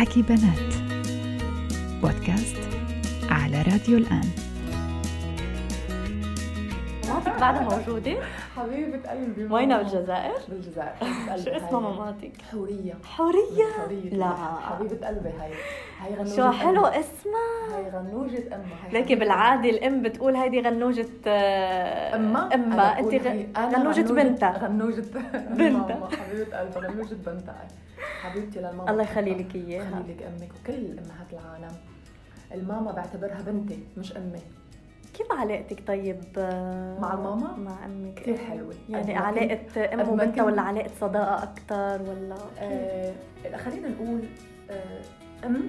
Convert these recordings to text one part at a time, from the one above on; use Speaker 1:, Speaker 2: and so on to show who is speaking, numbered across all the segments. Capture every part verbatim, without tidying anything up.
Speaker 1: حكي بنات، بودكاست على راديو الآن.
Speaker 2: مامتك بعدها موجودة؟
Speaker 3: حبيبة قلبي.
Speaker 2: وينها بالجزائر؟
Speaker 3: بالجزائر.
Speaker 2: شو اسمها مامتك؟
Speaker 3: حورية.
Speaker 2: حورية؟
Speaker 3: حورية.
Speaker 2: لا
Speaker 3: حبيبة قلبي. هاي هاي غنوجة
Speaker 2: شو حلو
Speaker 3: أمها.
Speaker 2: اسمها.
Speaker 3: هاي غنوجة أمها.
Speaker 2: ليكي بالعادة الأم بتقول هيدي غنوجة
Speaker 3: أمها.
Speaker 2: أمها أنت غنوجة بنتها.
Speaker 3: غنوجة
Speaker 2: بنتها.
Speaker 3: حبيبة قلبي غنوجة بنتها. حبيبتي للماما.
Speaker 2: الله يخلي لك إياها.
Speaker 3: يخلي لك أمك وكل أمهات العالم. الماما بعتبرها بنتي مش أمي.
Speaker 2: كيف علاقتك طيب
Speaker 3: مع الماما؟
Speaker 2: مع أمك
Speaker 3: كثير حلوة.
Speaker 2: يعني علاقة أم وبنتها ولا علاقة صداقة أكتر ولا؟
Speaker 3: آه خلينا نقول آه أم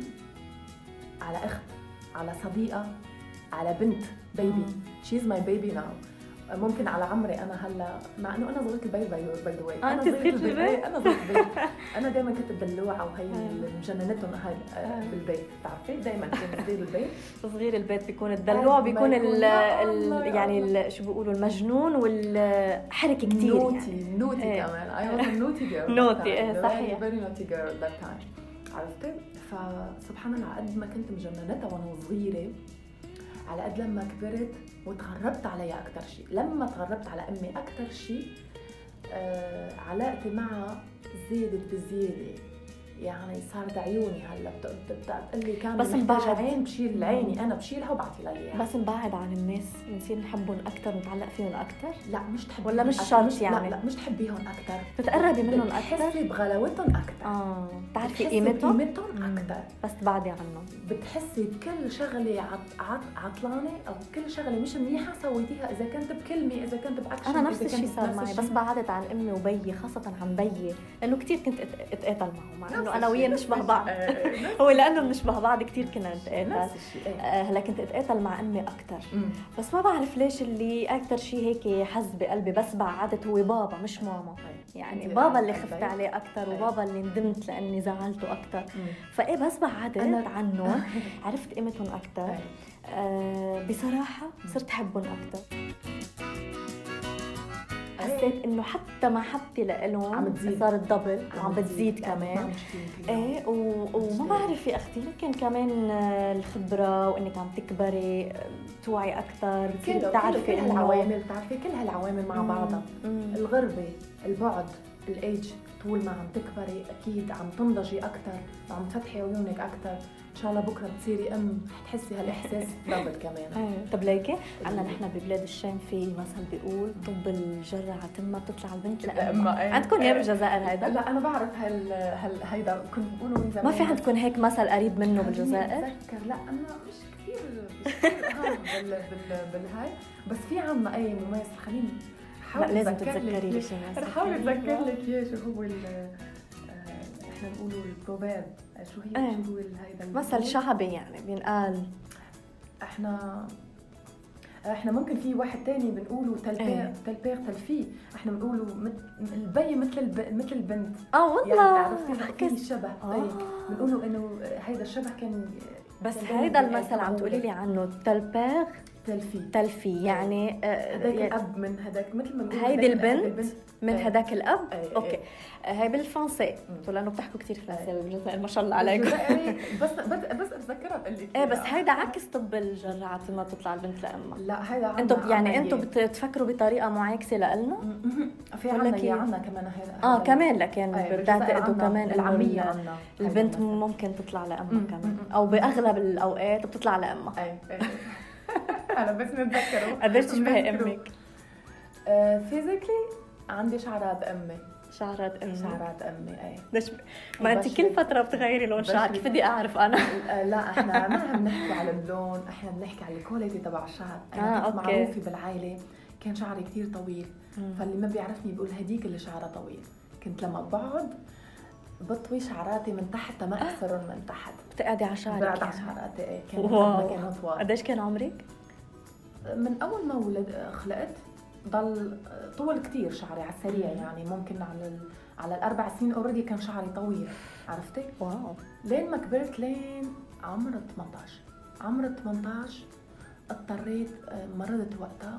Speaker 3: على أخت على صديقة على بنت بيبي. she's my baby now. ممكن على عمري أنا هلا مع إنه أنا صغيرة البيت باي باي ذا واي.
Speaker 2: أنا صغيرة البيت.
Speaker 3: أنا صغيرة البيت. أنا دائما كنت دلوعة وهي مجننتهم هاي بالبيت. بتعرفي دائما كنت صغير البيت.
Speaker 2: صغير البيت بيكون الدلوع بيكون ال ال يعني شو بيقولوا المجنون والحركة كتير.
Speaker 3: نوتي نوتي كمان. I was a naughty girl.
Speaker 2: نوتي إيه صحيح.
Speaker 3: very naughty girl that time. عرفتي؟ فسبحان الله قد ما كنت مجننتها وأنا صغيرة على قد لما كبرت وتغربت عليها أكتر شيء. لما تغربت على أمي أكتر شيء آه علاقتي معها زادت بزيادة. يعني صارت عيوني هلا بتقول لي كان
Speaker 2: بس مبعد
Speaker 3: عين بشيل عيني أنا بشيلها وبعطي لها إياها.
Speaker 2: بس مبعد عن الناس بنصير نحبهم أكتر ونتعلق فيهم أكتر.
Speaker 3: لا مش تحبي
Speaker 2: ولا مش شرط يعني.
Speaker 3: لا, لا مش تحبيهم أكتر.
Speaker 2: تتقربي منهم أكتر.
Speaker 3: بتحسي بغلاوتهم أكتر.
Speaker 2: آه بتعرفي قيمتهم.
Speaker 3: قيمتهم أكتر.
Speaker 2: بس تبعدي عنهم.
Speaker 3: بتحسي بكل شغلة عط عط عطلانة أو كل شغلة مش منيحة سويتيها إذا كنت بكلمة إذا كنت بأكشن.
Speaker 2: أنا نفس الشيء صار معي بس بعدت عن أمي وبيي خاصة عن بيي لأنه كتير كنت أتقاتل معه مع إنه أنا وياه نشبه بعض. هو لأنه بنشبه بعض كتير كنا نتقاتل. هلا كنت أتقاتل مع أمي أكتر. بس ما بعرف ليش اللي أكتر شيء هيك حز بقلبي بس بعدت هو بابا مش ماما. يعني بابا اللي خفت عليه أكتر وبابا اللي ندمت لأني زعلته أكتر. فإيه بس بعدت عنه عرفت قيمتهم أكتر. آه بصراحة صرت أحبهم أكتر. حسيت إنه حتى محبتي لإلهم صارت دبل وعم بتزيد كمان. إيه وما بعرف يا أختي يمكن كمان الخبرة وإنك عم تكبري توعي أكتر.
Speaker 3: بتعرفي كل هالعوامل بتعرفي كل هالعوامل مع بعضها. الغربة البعد الأيج طول ما عم تكبري أكيد عم تنضجي أكتر وعم تفتحي عيونك أكتر. إن شاء الله بكرة بتصيري أم تحسي هالإحساس دبل كمان.
Speaker 2: أيه. طب ليكي عنا نحن ببلاد الشام في مثل بيقول طب الجرة عتمة بتطلع البنت لأمها. أيه. عندكم إياه بالجزائر هيدا؟
Speaker 3: لا أنا بعرف هال هال هيدا كنت بقوله من زمان.
Speaker 2: ما في عندكم هيك مثل قريب منه بالجزائر؟
Speaker 3: بتذكر لا أنا مش كثير مش كثير بال بال بالهاي بس في عنا أي مميز. خليني
Speaker 2: لا لازم تتذكري لي شيء.
Speaker 3: أنا حاول أتذكر لك إياه شو هو ال إحنا بنقوله البروفيرب. شو هي
Speaker 2: أيه.
Speaker 3: شو هو هيدا
Speaker 2: مثل شعبي يعني بينقال.
Speaker 3: إحنا إحنا ممكن في واحد تاني بنقوله تلبير
Speaker 2: أيه.
Speaker 3: تلبير تلفي. إحنا بنقوله البي مثل الب... مثل البنت.
Speaker 2: آه والله.
Speaker 3: يعني عرفتي في شبه هيك. بنقوله إنه هيدا الشبه كان.
Speaker 2: بس هيدا المثل عم تقولي لي عنه تلبير
Speaker 3: تلفي
Speaker 2: تلفي يعني
Speaker 3: هذاك يعني الاب من هذاك مثل ما
Speaker 2: هيدي البنت من هذاك الاب.
Speaker 3: أي
Speaker 2: اوكي هاي بالفرنسي لانه بتحكوا كثير فرنسي بالجزائر ما شاء الله عليكم.
Speaker 3: بس بس اتذكرها بقول لك
Speaker 2: ايه بس هيدا عكس طب الجرعه ما تطلع البنت لامها.
Speaker 3: لا هيدا
Speaker 2: انتم يعني انتم بتفكروا بطريقه معاكسه لنا
Speaker 3: في عنا يا عنا كمان هيدا
Speaker 2: اه كمان لكن بتعتقدوا كمان
Speaker 3: العميه عنا
Speaker 2: البنت ممكن تطلع لامها كمان او باغلب الاوقات بتطلع لامها.
Speaker 3: اي أنا بس نتذكره.
Speaker 2: قدرت تشبهي أمك؟
Speaker 3: فيزيكلي عندي شعرات أمي.
Speaker 2: شعرات أمي.
Speaker 3: شعرات أمي أي.
Speaker 2: ليش؟ ما أنت كل فترة بتغيري لون شعر كيف بدي أعرف أنا؟
Speaker 3: لا إحنا ما عم نحكي على اللون إحنا بنحكي على الكواليتي تبع الشعر. أنا
Speaker 2: آه
Speaker 3: كنت معروفة بالعائلة كان شعري كتير طويل. مم. فاللي ما بيعرفني بيقول هديك اللي شعرها طويل. كنت لما بقعد بطوي شعراتي من تحت ما أكسرهم من تحت.
Speaker 2: بتقعدي على شعرك؟
Speaker 3: بقعد على شعراتي إيه.
Speaker 2: كان ما كانوا طوال. قديش كان عمرك؟
Speaker 3: من أول ما ولد خلقت ضل طول كتير شعري على السريع. يعني ممكن على ال... على الأربع سنين أوريدي كان شعري طويل. عرفتي؟
Speaker 2: واو.
Speaker 3: لين ما كبرت لين عمر ثمانية عشر. عمر ثمانية عشر اضطريت مرضت وقتها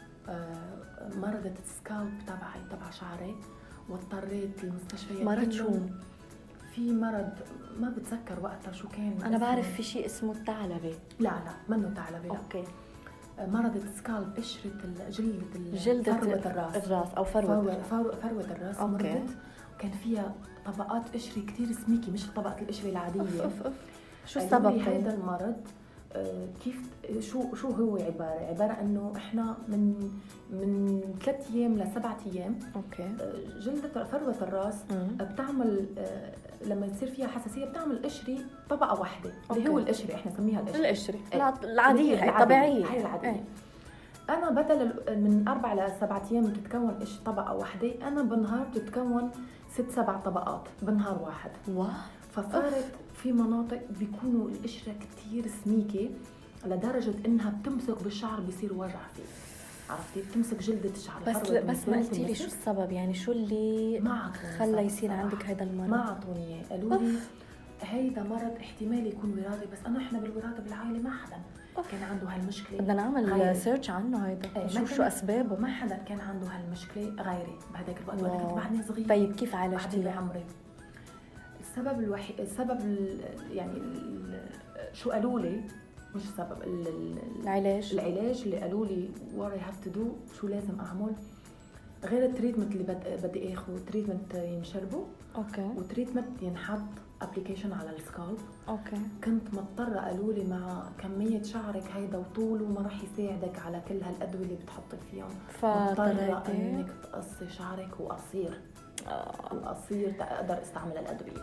Speaker 3: مرضت السكالب تبعي تبع شعري واضطريت المستشفيات.
Speaker 2: مرض شو؟
Speaker 3: في مرض ما بتذكر وقتها شو كان.
Speaker 2: انا بعرف في شيء اسمه الثعلبه.
Speaker 3: لا لا منه ثعلبه. لا
Speaker 2: اوكي.
Speaker 3: مرض سكالب، قشره جلد
Speaker 2: جلد
Speaker 3: فروه الراس.
Speaker 2: الراس او فروه
Speaker 3: فروه, فروة الراس.
Speaker 2: أوكي.
Speaker 3: مرضت وكان فيها طبقات قشري كتير سميكي، مش طبقه القشره العاديه.
Speaker 2: أوف أوف أوف. شو
Speaker 3: السبب
Speaker 2: السبب
Speaker 3: هذا المرض؟ كيف شو شو هو عباره عباره انه احنا من من ثلاث ايام لسبعة ايام
Speaker 2: اوكي
Speaker 3: جلدة فروة الراس
Speaker 2: مم.
Speaker 3: بتعمل لما يصير فيها حساسيه بتعمل قشري طبقه واحده اللي هو القشري، احنا نسميها القشري
Speaker 2: القشري
Speaker 3: ايه.
Speaker 2: العاديه هي الطبيعيه
Speaker 3: هي العاديه
Speaker 2: ايه.
Speaker 3: انا بدل من اربع لسبعة ايام بتتكون قش طبقه واحده، انا بالنهار بتتكون ست سبع طبقات بنهار واحد.
Speaker 2: واو.
Speaker 3: فصارت في مناطق بيكونوا القشره كتير سميكه لدرجه انها بتمسك بالشعر بيصير وجع فيه، عرفتي؟ بتمسك جلده الشعر.
Speaker 2: بس بس ما قلتي لي شو السبب، يعني شو اللي
Speaker 3: ما
Speaker 2: خلى يصير عندك هذا المرض؟
Speaker 3: ما اعطوني اياه، قالوا لي هيدا مرض احتمال يكون وراثي، بس انا احنا بالوراثه بالعائله ما حدا كان عنده هالمشكله.
Speaker 2: بدنا نعمل سيرش عنه هيدا نشوف شو اسبابه.
Speaker 3: ما حدا كان عنده هالمشكله غيري بهداك الوقت وانا كنت بعدني صغيره.
Speaker 2: طيب كيف عالجتيها؟
Speaker 3: بعمري السبب الوحيد السبب ال يعني ال شو قالوا لي مش السبب
Speaker 2: العلاج
Speaker 3: العلاج اللي قالوا لي what I have to do، شو لازم اعمل غير التريتمنت اللي بدي اخذه. تريتمنت ينشربه
Speaker 2: اوكي
Speaker 3: وتريتمنت ينحط ابلكيشن على السكالب.
Speaker 2: اوكي.
Speaker 3: كنت مضطره قالوا لي مع كميه شعرك هيدا وطوله ما راح يساعدك على كل هالادويه اللي بتحطي فيهم، مضطره انك تقصي شعرك وقصير آه. وقصير تقدر استعمل الادويه.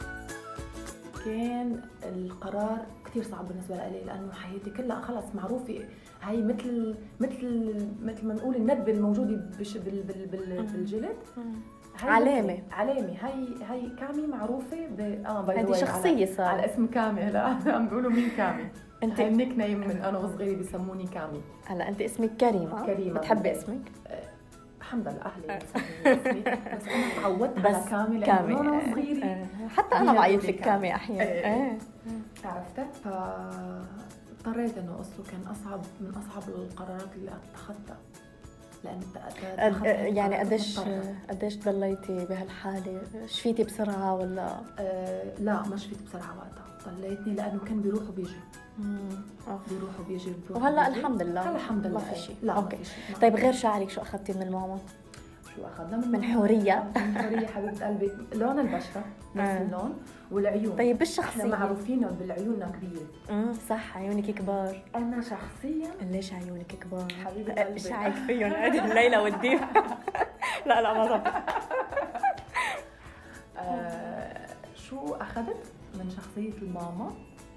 Speaker 3: كان القرار كتير صعب بالنسبه لي لانه حياتي كلها خلص معروفه هاي مثل مثل مثل ما نقول الندبه الموجوده بال بال بال بالجلد.
Speaker 2: علامه
Speaker 3: علامه هاي هاي كامي معروفه ب اه باي
Speaker 2: هذه شخصيه صار
Speaker 3: على اسم كامي. هلا عم بيقولوا مين كامي. انت هاي النيك نيم من انا وصغيره بيسموني كامي.
Speaker 2: هلا انت اسمك كريمه.
Speaker 3: كريمه
Speaker 2: بتحبي اسمك؟
Speaker 3: الحمد لله اهلي بيسموني بس انا تعودت على كامي لانه انا صغيره.
Speaker 2: حتى انا بعيط لك كامي احيانا. ايه
Speaker 3: عرفتك. ف اضطريت انه اصله كان اصعب من اصعب القرارات اللي اتخذتها لأن
Speaker 2: أد... يعني قديش قديش ضليتي بهالحالة؟ شفيتي بسرعة ولا؟
Speaker 3: أه لا ما شفيت بسرعة وقتها، ضليتني لأنه كان بيروح وبيجي بيروح وبيجي
Speaker 2: وهلا الحمد لله
Speaker 3: الحمد لله
Speaker 2: ما في شيء.
Speaker 3: لا
Speaker 2: أوكي. طيب غير شعرك شو أخذتي من الماما؟
Speaker 3: شو أخذنا من,
Speaker 2: من حورية؟
Speaker 3: من حورية حبيبة قلبي. لون البشرة نفس اللون والعيون.
Speaker 2: طيب بالشخصية؟
Speaker 3: احنا معروفين بالعيوننا كبيرة.
Speaker 2: امم صح عيونك كبار.
Speaker 3: أنا شخصيا
Speaker 2: ليش عيونك كبار؟
Speaker 3: حبيبة قلبي
Speaker 2: ايش رايك فيهم هذه الليلة والديب؟ لا لا ما ضبط.
Speaker 3: آه شو أخذت من شخصية الماما؟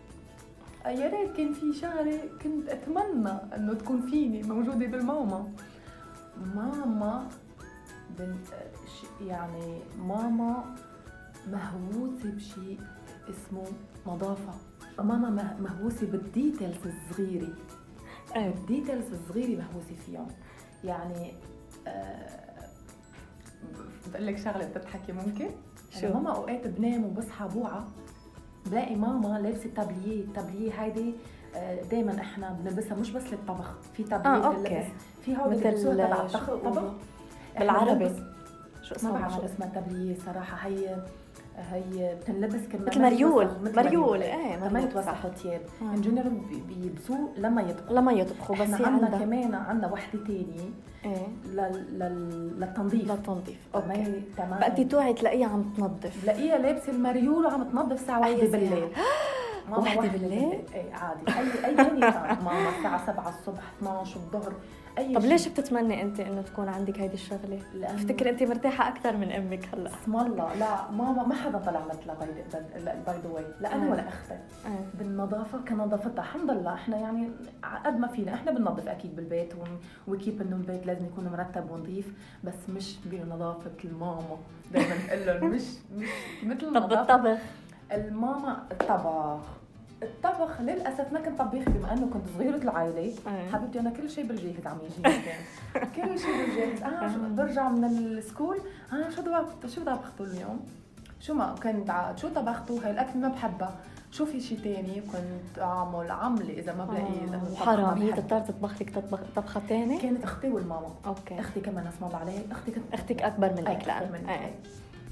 Speaker 3: يا ريت كان في شغله كنت اتمنى انه تكون فيني موجوده بالماما. ماما بنت يعني ماما مهووسه بشيء اسمه نظافه. ماما مهووسه بالديتيلز الصغيره.
Speaker 2: ايه
Speaker 3: الديتيلز الصغيره مهووسه فيهم. يعني أه بقول لك شغله بتضحكي ممكن.
Speaker 2: شو
Speaker 3: ماما اوقات بنام وبصحى بوعى بلاقي ماما لابسه تابليه. التابليه هيدي دائما احنا بنلبسها مش بس للطبخ، في تابليه
Speaker 2: اه اوكي
Speaker 3: في هون
Speaker 2: مثل
Speaker 3: تبع الطبخ
Speaker 2: بالعربي شو اسمها؟
Speaker 3: ما بعرف شو اسمها التابليه صراحه. هي هي بتنلبس كمان
Speaker 2: مثل مريول. مريول ايه
Speaker 3: ما يتوسخوا ثياب ان جنرال بيلبسوه لما يطبخوا
Speaker 2: لما يطبخوا. بس
Speaker 3: عندنا كمان عندنا وحده ثانيه
Speaker 2: ايه
Speaker 3: للتنظيف.
Speaker 2: للتنظيف اوكي.
Speaker 3: تمام.
Speaker 2: بقتي توعي تلاقيها عم تنظف،
Speaker 3: تلاقيها لابسه المريول وعم تنظف الساعه واحدة بالليل.
Speaker 2: واحدة بالليل؟
Speaker 3: ايه عادي. اي اي ثاني ماما الساعه سبعة الصبح اثنعش الظهر اي.
Speaker 2: طب ليش بتتمني انت انه تكون عندك هيدي الشغله؟ بفتكر انت مرتاحه اكثر من امك هلا.
Speaker 3: اسم الله لا ماما ما حدا طلع مثلها باي ذا واي، لا انا ولا اختي بالنظافه كنظافتها. الحمد لله احنا يعني قد ما فينا احنا بننظف اكيد بالبيت وكيف انه البيت لازم يكون مرتب ونظيف، بس مش بنظافه الماما. دائما نقول لهم مش مش مثل
Speaker 2: طب الطبخ
Speaker 3: الماما. الطبخ الطبخ للاسف ما كنت طبيخ بما انه كنت صغيره العائله. حبيبتي انا كل شيء بالجاهز عم يجي. كل شيء بالجاهز. اه برجع من السكول اه شو طبخت شو طبختوا اليوم؟ شو ما كنت عاد شو طبختوا؟ هاي الاكل ما بحبها، شو في شيء تاني؟ كنت اعمل عمله اذا ما بلاقي انه
Speaker 2: حرام. هي تضطر تطبخ لك تطبخ طبخه ثانيه.
Speaker 3: كانت اختي والماما.
Speaker 2: اوكي.
Speaker 3: اختي كمان اسمها عليها. اختي كنت
Speaker 2: اختك اكبر منك
Speaker 3: لأن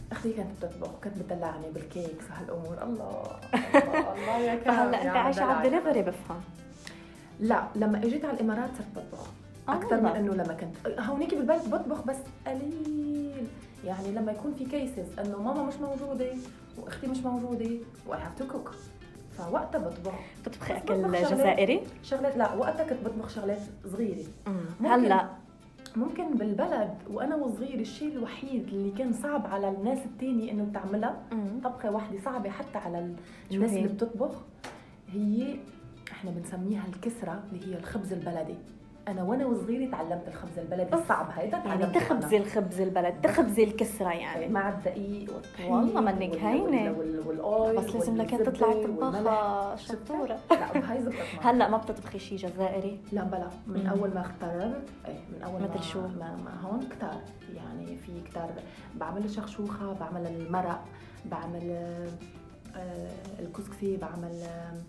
Speaker 3: اختي كانت بتطبخ وكانت بتدلعني بالكيكس وهالامور. الله الله, الله يا كرم.
Speaker 2: فهلا انت عايشه على الدليفري بفهم.
Speaker 3: لا لما اجيت على الامارات صرت بطبخ اكثر من انه لما كنت هونيك بالبلد بطبخ بس قليل. يعني لما يكون في كيسز انه ماما مش موجوده واختي مش موجوده و I have to cook، فوقتها بطبخ.
Speaker 2: بتطبخي اكل جزائري؟
Speaker 3: شغلات لا، وقتها كنت بطبخ شغلات صغيره.
Speaker 2: هلا
Speaker 3: ممكن بالبلد وانا وصغير الشيء الوحيد اللي كان صعب على الناس التاني انه تعملها طبخه واحده صعبه حتى على الناس اللي بتطبخ، هي احنا بنسميها الكسره اللي هي الخبز البلدي. انا وانا وصغيره تعلمت الخبز البلدي الصعب هيدا،
Speaker 2: يعني تخبزي الخبز البلد، تخبزي الكسره يعني
Speaker 3: مع الدقيق والطحين.
Speaker 2: والله منك هينه
Speaker 3: والاويل،
Speaker 2: بس لازم لك تطلعي طباخه شطوره.
Speaker 3: لا بهاي زبطت.
Speaker 2: هلا ما بتطبخي شيء جزائري؟
Speaker 3: لا بلا، من مم. اول ما اخترت ايه من اول
Speaker 2: مثل شو
Speaker 3: ما, ما هون كتار، يعني في كتار بعمل الشخشوخه، بعمل المرق، بعمل آه الكسكسي، بعمل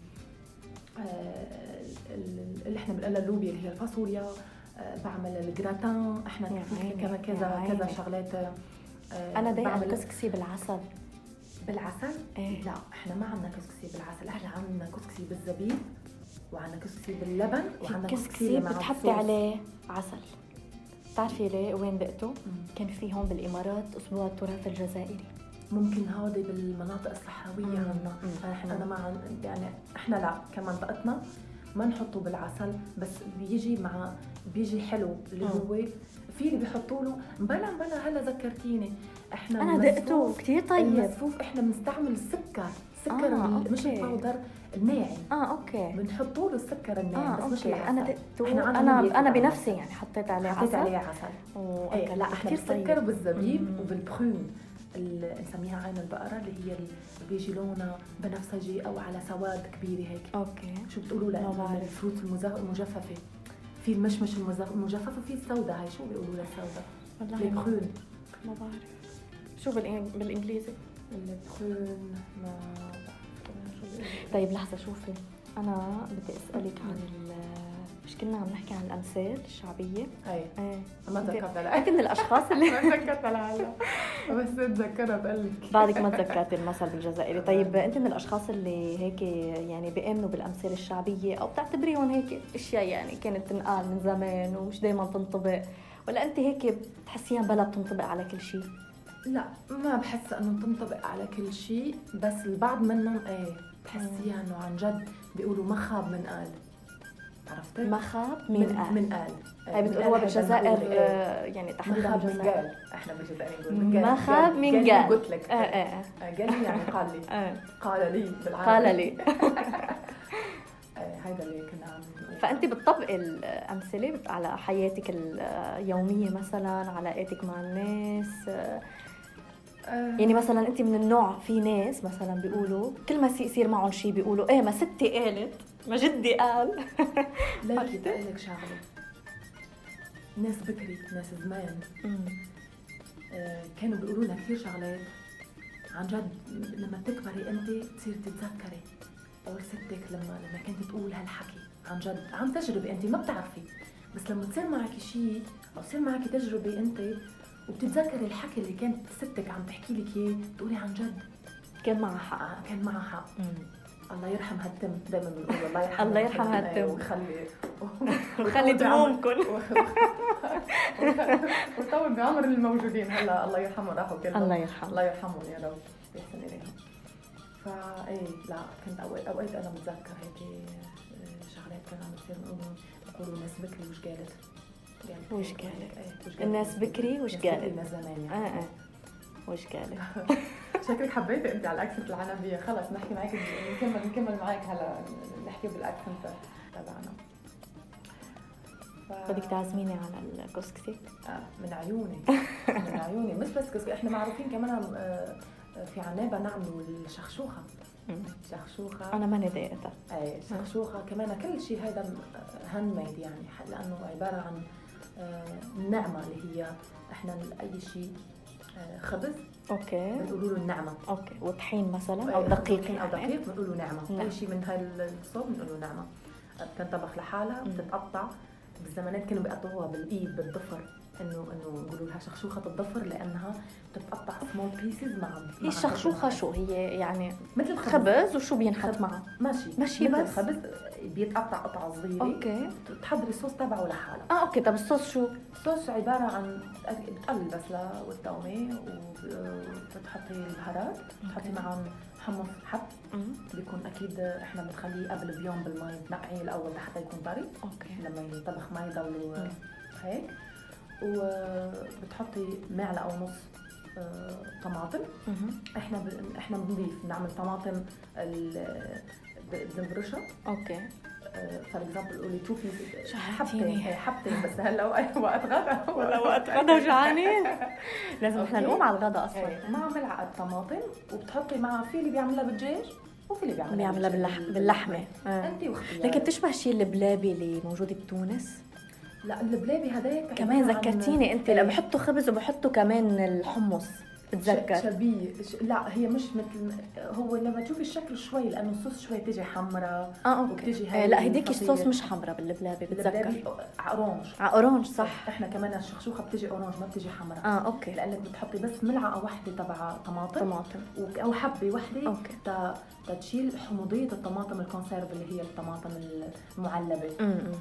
Speaker 3: آه اللي احنا بنقلها اللوبيا اللي هي الفاصوليا، آه بعمل الجراتان. احنا في كذا كذا كذا شغلات. آه
Speaker 2: انا بعمل كسكسي بالعسل.
Speaker 3: بالعسل؟
Speaker 2: ايه؟
Speaker 3: لا احنا ما عندنا كسكسي بالعسل، احنا عندنا كسكسي بالزبيب وعندنا كسكسي باللبن وعندنا
Speaker 2: كسكسي بتحطي عليه عسل. بتعرفي ليه وين دقته؟ كان في هون بالامارات اسبوع التراث الجزائري.
Speaker 3: ممكن هذه بالمناطق الصحراويه عندنا. احنا انا مع يعني احنا لا كمنطقتنا ما نحطه بالعسل، بس بيجي مع بيجي حلو اللي هو في اللي بيحطوا له بلا بلا. هلا ذكرتيني، احنا
Speaker 2: انا دقته كثير طيب.
Speaker 3: المسفوف احنا بنستعمل السكر، سكر
Speaker 2: آه،
Speaker 3: مش الباودر الناعم.
Speaker 2: اه اوكي،
Speaker 3: بنحطوا له السكر الناعم.
Speaker 2: آه،
Speaker 3: بس مش العسل.
Speaker 2: انا دقته، انا انا بنفسي يعني حطيت عليه
Speaker 3: حطيت
Speaker 2: عسل.
Speaker 3: عليه عسل. ايه لا احنا بالسكر وبالزبيب وبالبخون نسميها عين البقرة اللي هي اللي بيجي لونها بنفسجي او على سواد كبيره هيك.
Speaker 2: اوكي
Speaker 3: شو بتقولوا لها؟ الفروت المجففه، في المشمش المجفف وفي السوداء. هاي شو بيقولوا لها السوداء؟
Speaker 2: والله
Speaker 3: البخون.
Speaker 2: ما بعرف شو بالانجليزي
Speaker 3: البخون. ما
Speaker 2: طيب لحظه شوفي، انا بدي اسالك عن مش كنا عم نحكي عن الامثال الشعبيه؟
Speaker 3: اي
Speaker 2: ايه
Speaker 3: ما تذكرتها.
Speaker 2: انت من الاشخاص اللي
Speaker 3: ما تذكرتها لهلا بس اتذكرها بقول لك
Speaker 2: بعدك ما تذكرتي المثل بالجزائري. طيب انت من الاشخاص اللي هيك يعني بيامنوا بالامثال الشعبيه او بتعتبريهم هيك اشياء يعني كانت تنقال من زمان ومش دائما تنطبق، ولا انت هيك بتحسيها بلا بتنطبق على كل شيء؟
Speaker 3: لا ما بحس انه تنطبق على كل شيء، بس البعض منهم ايه بتحسيها انه عن جد بيقولوا ما خاب من قال. عرفتي؟
Speaker 2: ما خاب من قال.
Speaker 3: من قال
Speaker 2: اي بتقولوها بالجزائر يعني تحديدا
Speaker 3: بالجزائر. احنا بالجزائر نقول من قال.
Speaker 2: ما خاب من قال.
Speaker 3: قلت لك
Speaker 2: اه اه
Speaker 3: قال لي يعني قال لي. قال لي بالعربي.
Speaker 2: قال لي.
Speaker 3: هيدا اللي كنا عم نقول.
Speaker 2: فانت بتطبقي الامثله على حياتك اليوميه، مثلا علاقاتك مع الناس؟ يعني مثلا انت من النوع في ناس مثلا بيقولوا كل ما يصير معهم شيء بيقولوا ايه ما ستي قالت، ما جدي قال.
Speaker 3: لا بدي اقول لك شغله، ناس بكري ناس زمان آه كانوا بيقولوا لنا كثير شغلات عن جد لما تكبري انت تصير تتذكري. او ستك لما لما كنت تقول هالحكي عن جد عن تجربه انت ما بتعرفي، بس لما تصير معك شيء او تصير معك تجربه انت وبتتذكري الحكي اللي كانت ستك عم تحكي لك اياه تقولي عن جد
Speaker 2: كان معها حق.
Speaker 3: آه كان معها حق. الله يرحم هالتم، دائما بنقول الله يرحم
Speaker 2: الله يرحم هالتم
Speaker 3: وخلي
Speaker 2: وخلي دمومكم
Speaker 3: وطول بعمر الموجودين. هلا الله يرحمهم راحوا كلهم.
Speaker 2: الله يرحم
Speaker 3: الله يرحمهم يا رب يحسن اليهم. فاي لا كنت اوقات اوقات انا بتذكر هيك شغلات كانوا عم بتصير نقولوا بيقولوا ناس بكري وش قالت
Speaker 2: وش قالت الناس بكري وش قالت
Speaker 3: الناس زمان يعني.
Speaker 2: اه اه وش قالت.
Speaker 3: شكلك حبيتي انت على الاكسنت العنبيه. خلص نحكي معك نكمل نكمل معك هلا نحكي بالاكسنت تبعنا.
Speaker 2: ف... بدك تعزميني على الكسكسي؟
Speaker 3: آه من عيوني من عيوني. مش بس كسكسي، احنا معروفين كمان آه في عنابه نعملوا الشخشوخه. شخشوخه
Speaker 2: انا ماني ضايقتها.
Speaker 3: اي شخشوخه كمان كل شيء هذا هاند ميد يعني، لانه عباره عن النعمه اللي هي احنا اي شيء خبز
Speaker 2: اوكي
Speaker 3: بنقولوا له النعمه.
Speaker 2: اوكي وطحين مثلا او دقيق
Speaker 3: او دقيق بنقول له نعمه. نعم. اي شيء من هاي الصوب بنقول له نعمه. بتنطبخ لحالها بتتقطع. بالزمانات كانوا بيقطعوها بالايد بالضفر انه انه نقولوا لها شخشوخه الضفر لانها بتتقطع سمول بيسز مع
Speaker 2: هي الشخشوخه شو هي يعني؟
Speaker 3: مثل الخبز.
Speaker 2: خبز وشو بينحط
Speaker 3: خب...
Speaker 2: معه؟
Speaker 3: ماشي
Speaker 2: ماشي
Speaker 3: مثل
Speaker 2: بس
Speaker 3: الخبز بيتقطع قطعه صغيره.
Speaker 2: اوكي.
Speaker 3: بتحضري الصوص تبعه لحاله.
Speaker 2: اه اوكي. طب الصوص شو؟
Speaker 3: الصوص عباره عن بتقلي البصله والثومه وبتحطي البهارات، بتحطي معهم حمص حب بيكون اكيد احنا بنخليه قبل بيوم بالمي بنقعيه الاول لحتى يكون طري.
Speaker 2: اوكي.
Speaker 3: لما ينطبخ ما يضلوا هيك. وبتحطي معلقه ونص طماطم. احنا ب... احنا بنضيف بنعمل طماطم بنبرشها.
Speaker 2: اوكي.
Speaker 3: فور اكزامبل قولي تو بيس
Speaker 2: حبتين
Speaker 3: حبتين بس هلا وقت غدا
Speaker 2: ولا وقت غدا وجعانين لازم احنا نقوم على الغدا اصلا.
Speaker 3: مع ملعقه طماطم وبتحطي معها في اللي بيعملها بالدجاج وفي اللي بيعملها
Speaker 2: بيعملها باللحم باللحمه.
Speaker 3: انت واختيارك.
Speaker 2: لكن بتشبه شيء البلابي اللي موجود بتونس.
Speaker 3: لا البلابي هذاك
Speaker 2: كمان ذكرتيني انت لما بحطوا خبز وبحطوا كمان الحمص بتذكر
Speaker 3: شبيه. لا هي مش مثل هو لما تشوفي الشكل شوي لانه الصوص شوي تيجي حمراء.
Speaker 2: اه اوكي. آه لا هديك الصوص مش حمراء بالبلابي بتذكر
Speaker 3: اورانج.
Speaker 2: اه اورانج صح.
Speaker 3: احنا كمان الشخشوخه بتيجي اورانج ما بتيجي حمراء.
Speaker 2: اه اوكي.
Speaker 3: لانك بتحطي بس ملعقه واحده تبع طماطم
Speaker 2: طماطم
Speaker 3: او حبه واحده
Speaker 2: اوكي
Speaker 3: تا تشيل حموضيه الطماطم الكونسيرف اللي هي الطماطم المعلبه.
Speaker 2: امم